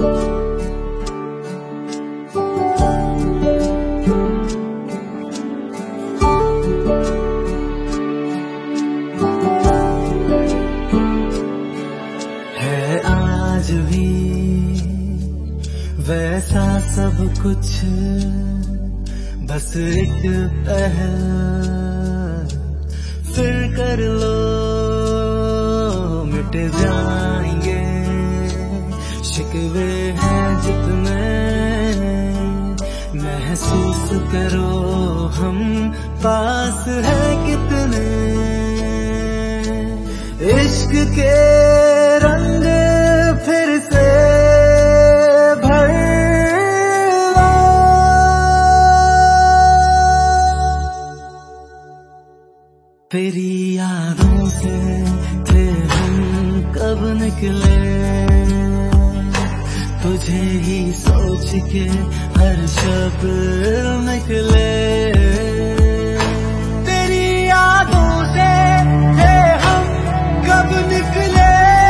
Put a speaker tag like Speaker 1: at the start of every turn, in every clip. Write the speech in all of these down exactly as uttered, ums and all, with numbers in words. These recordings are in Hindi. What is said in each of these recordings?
Speaker 1: है आज भी वैसा सब कुछ, बस एक पहल फिर कर लो, मिट जाएंगे शिकवे हैं जितने, महसूस करो हम पास है कितने। इश्क के रंग फिर से भर लो, तेरी यादों से थे हम कब निकले, तुझे ही सोच के हर शब्द निकले। तेरी यादों से थे हम कब निकले,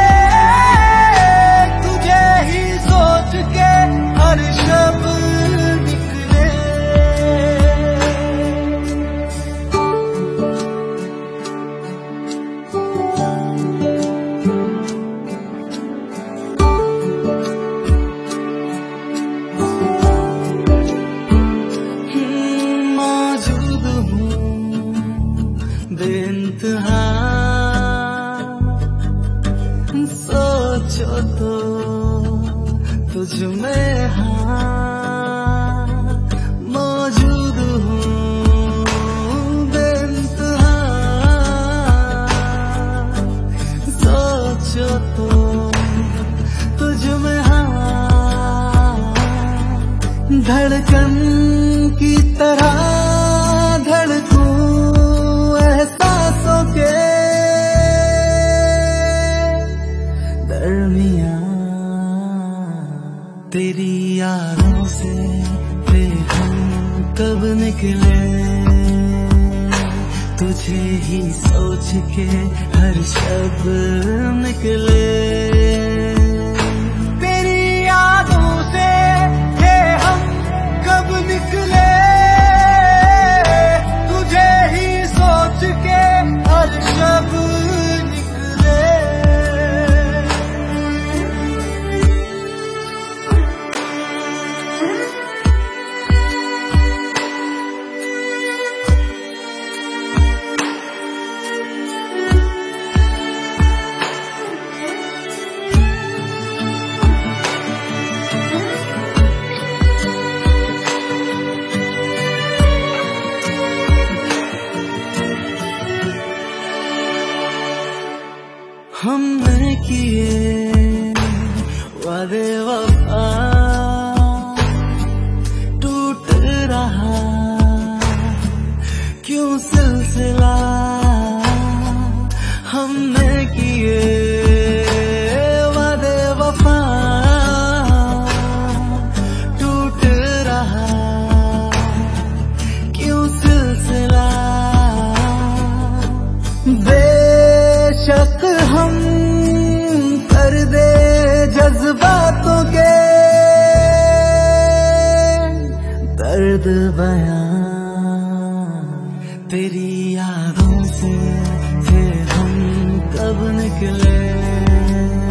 Speaker 1: तुझे ही सोच के हर शब्द निकले। मौजूद हूँ बेइंतहा, सोचो तो तुझ में हाँ, मौजूद हूँ बेइंतहा, सोचो तो तुझ में हाँ, धड़कन की तरह धड़कूं एहसासों के दरमियां। तेरी यादों से थे हम कब निकले, तुझे ही सोच के हर शब्द निकले। तेरी यादों से थे हम कब निकले, तुझे ही सोच के हर शब्द निकले। हमने किए वादे वफा टूट रहा क्यों सिलसिला, हमने किए वादे वफा टूट रहा क्यों सिलसिला। बेशक हम कर दे जज्बातों के दर्द बयां, तेरी यादों से थे हम कब निकले,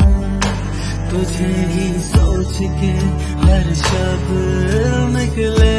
Speaker 1: तुझे ही सोच के हर शब्द निकले।